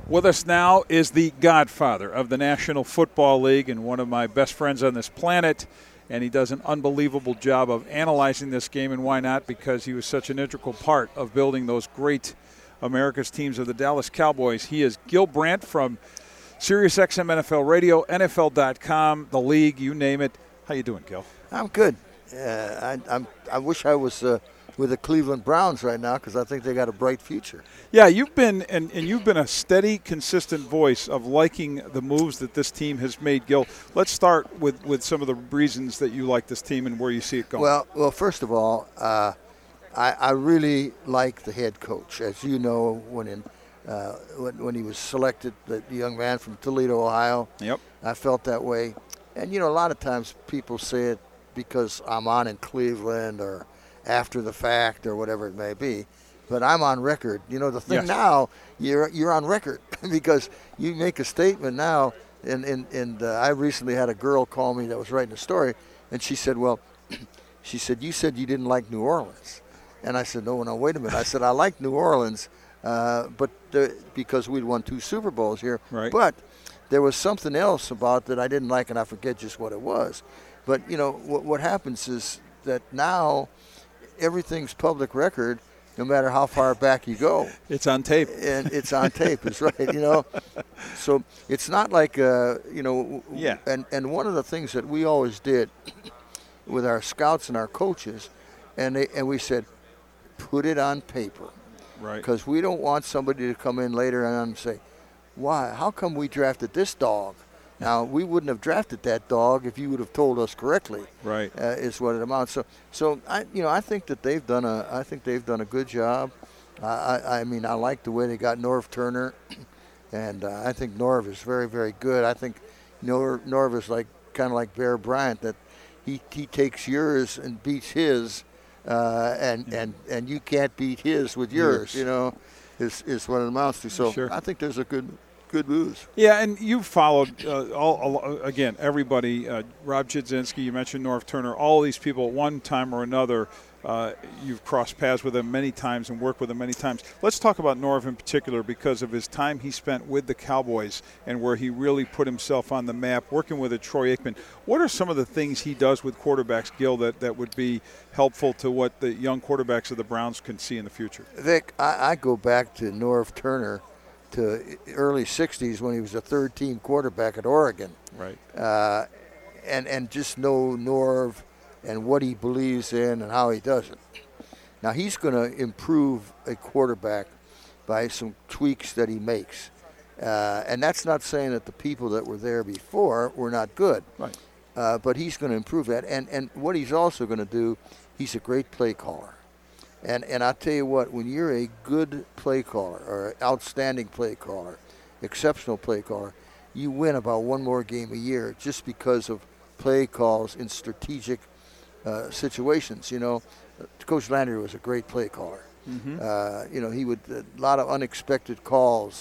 With us now is the godfather of the National Football League and one of my best friends on this planet, and he does an unbelievable job of analyzing this game, and why not? Because he was such an integral part of building those great America's teams of the Dallas Cowboys. He is Gil Brandt from SiriusXM NFL Radio, NFL.com, the league, you name it. How you doing, Gil? I'm good. I wish I was with the Cleveland Browns right now because I think they got a bright future. Yeah, you've been and you've been a steady, consistent voice of liking the moves that this team has made. Gil, let's start with some of the reasons that you like this team and where you see it going. Well, first of all, I really like the head coach. As you know, when he was selected, the young man from Toledo, Ohio. Yep. I felt that way. And, a lot of times people say it because I'm on in Cleveland or after the fact or whatever it may be. But I'm on record. The thing now, you're on record because you make a statement now. And I recently had a girl call me that was writing a story, and she said, you said you didn't like New Orleans. And I said, no, wait a minute. I said, I like New Orleans, but because we'd won 2 Super Bowls here. Right. But there was something else about that I didn't like, and I forget just what it was. But, what happens is that now everything's public record, no matter how far back you go. It's on tape. And it's on tape, is right, So it's not like, Yeah. And one of the things that we always did with our scouts and our coaches, and we said, put it on paper. Right. Because we don't want somebody to come in later on and say, why? How come we drafted this dog? Now, we wouldn't have drafted that dog if you would have told us correctly. Right. Is what it amounts. So I think that they've done a good job. I mean, I like the way they got Norv Turner, and I think Norv is very, very good. I think Norv is kind of like Bear Bryant, that he takes yours and beats his, and you can't beat his with yours. Is what it amounts to. So Sure. I think there's a good moves. Yeah, and you followed, again, everybody, Rob Chudzinski, you mentioned Norv Turner, all these people at one time or another, you've crossed paths with them many times and worked with them many times. Let's talk about Norv in particular because of his time he spent with the Cowboys and where he really put himself on the map, working with Troy Aikman. What are some of the things he does with quarterbacks, Gil, that would be helpful to what the young quarterbacks of the Browns can see in the future? Vic, I go back to Norv Turner to early 60s when he was a third-team quarterback at Oregon. Right. And just know Norv and what he believes in and how he does it. Now, he's going to improve a quarterback by some tweaks that he makes. And that's not saying that the people that were there before were not good. Right. But he's going to improve that. And what he's also going to do, he's a great play caller. And I'll tell you what, when you're a good play caller or outstanding play caller, exceptional play caller, you win about one more game a year just because of play calls in strategic situations. Coach Landry was a great play caller. Mm-hmm. He would a lot of unexpected calls,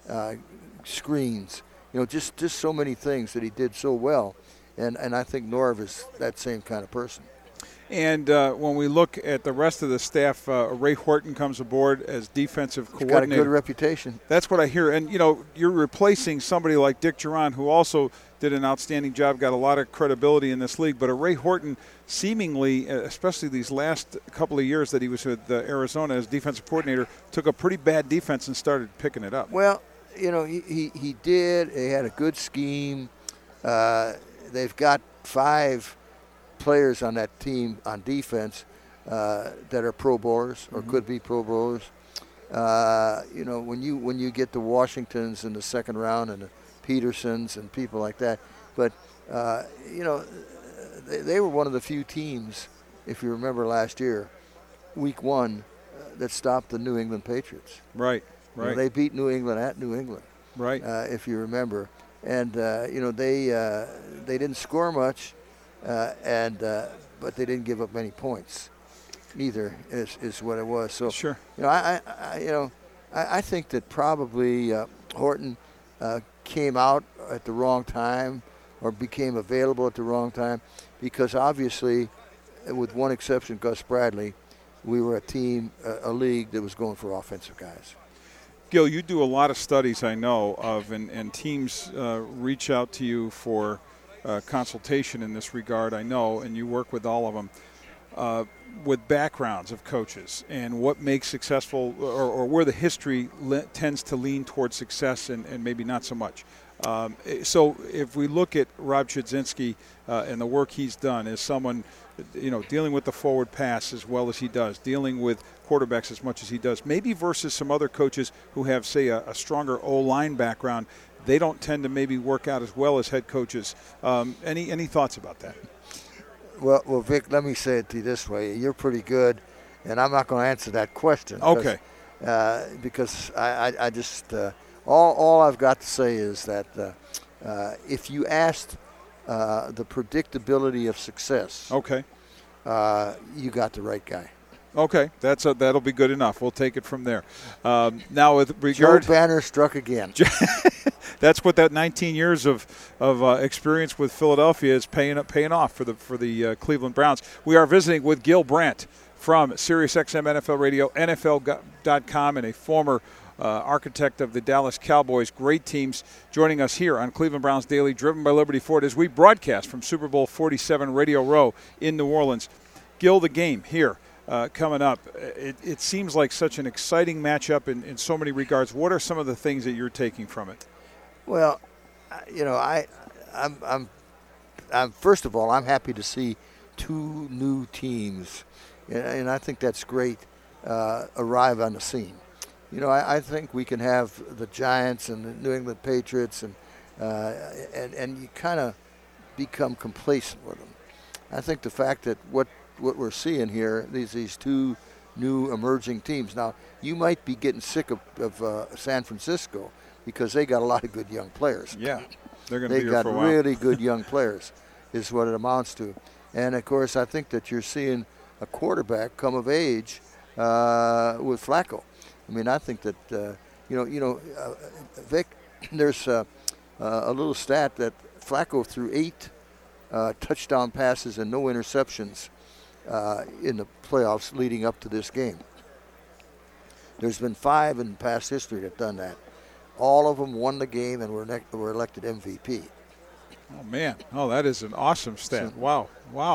screens, just so many things that he did so well. And I think Norv is that same kind of person. And when we look at the rest of the staff, Ray Horton comes aboard as defensive He's coordinator. got a good reputation. That's what I hear. And, you're replacing somebody like Dick Duran, who also did an outstanding job, got a lot of credibility in this league. But a Ray Horton seemingly, especially these last couple of years that he was with Arizona as defensive coordinator, took a pretty bad defense and started picking it up. Well, he did. He had a good scheme. They've got 5 players on that team on defense that are Pro Bowlers or could be Pro Bowlers. When you get the Washingtons in the second round and the Petersons and people like that, but they were one of the few teams, if you remember last year, week 1, that stopped the New England Patriots. Right. They beat New England at New England. Right. If you remember, and they didn't score much. But they didn't give up many points, either. Is what it was. So sure. I think that probably Horton came out at the wrong time or became available at the wrong time because obviously, with one exception, Gus Bradley, we were a team, a league that was going for offensive guys. Gil, you do a lot of studies, I know, of, and teams reach out to you for consultation in this regard, I know, and you work with all of them, with backgrounds of coaches and what makes successful, or where the history tends to lean towards success and maybe not so much. So if we look at Rob Chudzinski and the work he's done as someone, dealing with the forward pass as well as he does, dealing with quarterbacks as much as he does, maybe versus some other coaches who have, say, a stronger O-line background, they don't tend to maybe work out as well as head coaches. Any thoughts about that? Well, Vic, let me say it to you this way. You're pretty good, and I'm not going to answer that question. Okay. Because I just all I've got to say is that if you asked the predictability of success, okay, you got the right guy. Okay, that'll be good enough. We'll take it from there. Now, with regard, Joe Banner struck again. That's what that 19 years of experience with Philadelphia is paying off for the Cleveland Browns. We are visiting with Gil Brandt from SiriusXM NFL Radio, NFL.com, and a former architect of the Dallas Cowboys. Great teams joining us here on Cleveland Browns Daily, driven by Liberty Ford, as we broadcast from Super Bowl 47 Radio Row in New Orleans. Gil, the game here. Coming up, it seems like such an exciting matchup in so many regards. What are some of the things that you're taking from it? Well, I'm first of all, I'm happy to see two new teams, and I think that's great. Arrive on the scene. I think we can have the Giants and the New England Patriots, and you kind of become complacent with them. I think the fact that what we're seeing here, these two new emerging teams. Now, you might be getting sick of San Francisco because they got a lot of good young players. Yeah, they're going to be here for a while. They got really good young players is what it amounts to. And, of course, I think that you're seeing a quarterback come of age with Flacco. I mean, I think that, Vic, there's a little stat that Flacco threw 8 touchdown passes and no interceptions in the playoffs leading up to this game. There's been 5 in past history that have done that. All of them won the game and were elected MVP. Oh, man. Oh, that is an awesome stat. Wow.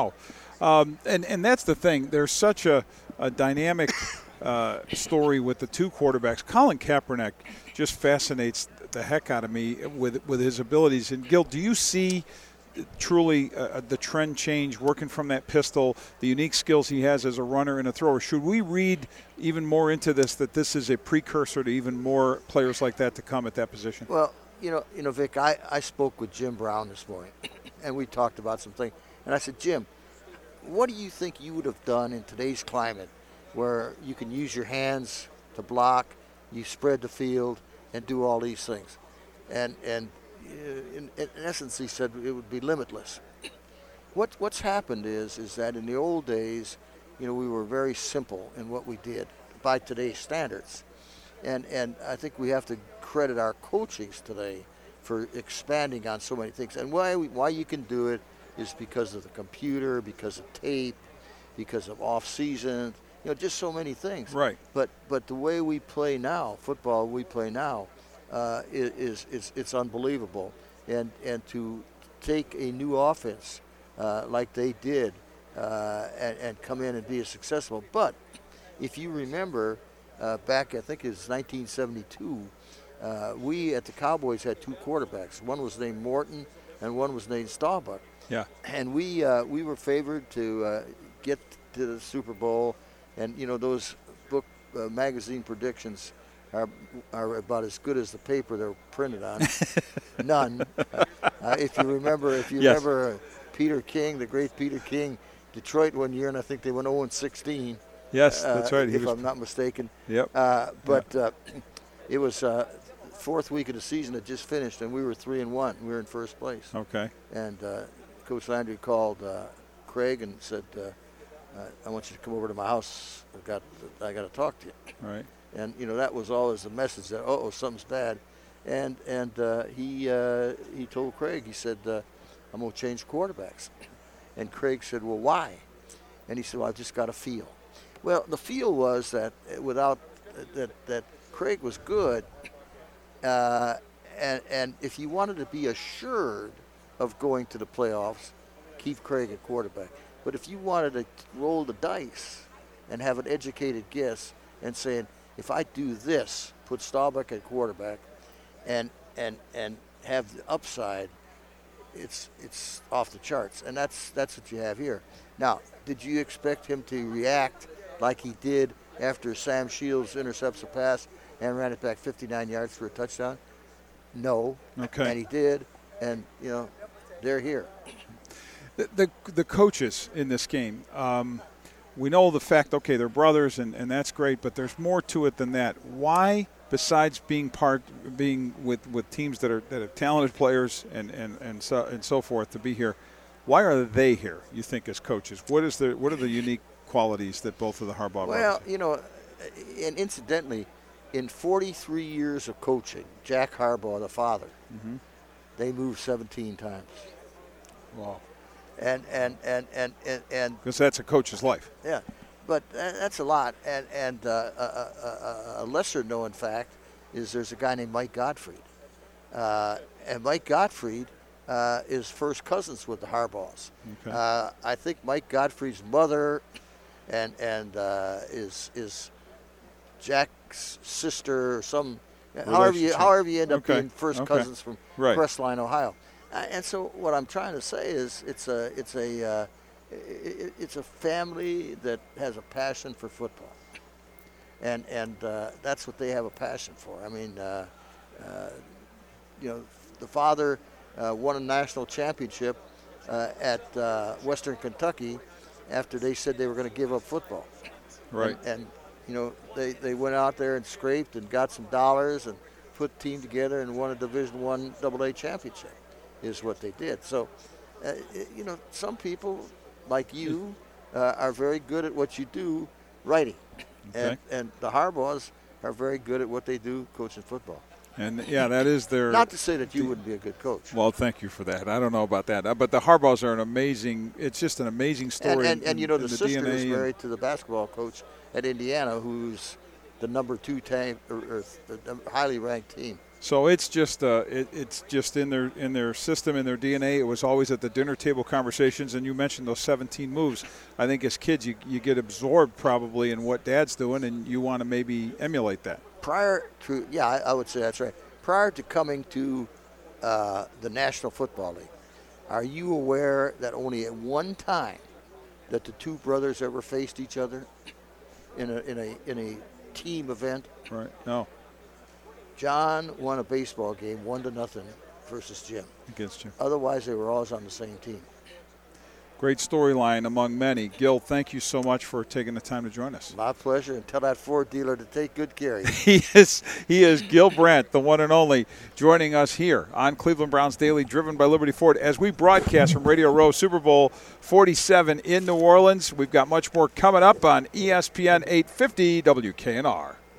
And that's the thing. There's such a dynamic story with the two quarterbacks. Colin Kaepernick just fascinates the heck out of me with his abilities. And, Gil, do you see truly the trend change working from that pistol, the unique skills he has as a runner and a thrower? Should we read even more into this, that this is a precursor to even more players like that to come at that position? Well, Vic, I spoke with Jim Brown this morning, and we talked about some things. And I said, Jim, what do you think you would have done in today's climate where you can use your hands to block, you spread the field, and do all these things? And in essence, he said it would be limitless. What's happened is that in the old days, we were very simple in what we did by today's standards. And I think we have to credit our coachings today for expanding on so many things. And why you can do it is because of the computer, because of tape, because of off-season, just so many things. Right. But the way we play now, football we play now, it's unbelievable. And to take a new offense like they did and come in and be successful. But if you remember, back, I think it was 1972, we at the Cowboys had 2 quarterbacks. One was named Morton and one was named Staubach. Yeah. And we were favored to get to the Super Bowl. And, those magazine predictions are about as good as the paper they're printed on. None. If you remember Peter King, the great Peter King, Detroit one year, and I think they went 0-16. Yes, that's right. If I'm not mistaken. Yep. It was 4th week of the season that just finished, and we were 3-1. We were in first place. Okay. And Coach Landry called Craig and said, I want you to come over to my house. I got to talk to you. Right. And that was always the message that something's bad, and he told Craig, he said, I'm going to change quarterbacks, and Craig said, well, why? And he said, well, I just got a feel. Well, the feel was that without that Craig was good, and if you wanted to be assured of going to the playoffs, keep Craig at quarterback. But if you wanted to roll the dice and have an educated guess and saying, if I do this, put Staubach at quarterback, and have the upside, it's off the charts, and that's what you have here. Now, did you expect him to react like he did after Sam Shields intercepts a pass and ran it back 59 yards for a touchdown? No. Okay. And he did, and they're here. The coaches in this game, we know the fact, okay, they're brothers, and that's great, but there's more to it than that. Why, besides being with teams that have talented players and so forth to be here, why are they here, you think, as coaches? What are the unique qualities that both of the Harbaugh brothers have? And incidentally, in 43 years of coaching, Jack Harbaugh, the father, they moved 17 times. Wow. And because that's a coach's life. Yeah, but that's a lot. And a lesser known fact is there's a guy named Mike Gottfried, and Mike Gottfried is first cousins with the Harbaughs. Okay. I think Mike Gottfried's mother and is Jack's sister or some. However you end up being first cousins from Crestline, Ohio. And so what I'm trying to say is it's a family that has a passion for football, and that's what they have a passion for. I mean, the father won a national championship at Western Kentucky after they said they were going to give up football. Right. And they went out there and scraped and got some dollars and put a team together and won a Division I AA championship. Is what they did. So, some people like you are very good at what you do, writing, and the Harbaughs are very good at what they do, coaching football. And that is their. Not to say that you wouldn't be a good coach. Well, thank you for that. I don't know about that, but the Harbaughs are an amazing. It's just an amazing story. And the sister DNA is married to the basketball coach at Indiana, who's the number 2 team or the highly ranked team. So it's just in their system, in their DNA. It was always at the dinner table conversations, and you mentioned those 17 moves. I think as kids you get absorbed probably in what Dad's doing, and you want to maybe emulate that. I would say that's right. Prior to coming to the National Football League, are you aware that only at one time that the two brothers ever faced each other in a team event? Right. No. John won a baseball game 1-0 versus Jim. Against Jim. Otherwise, they were always on the same team. Great storyline among many. Gil, thank you so much for taking the time to join us. My pleasure, and tell that Ford dealer to take good care of you. He is Gil Brandt, the one and only, joining us here on Cleveland Browns Daily, driven by Liberty Ford, as we broadcast from Radio Row, Super Bowl 47 in New Orleans. We've got much more coming up on ESPN 850 WKNR.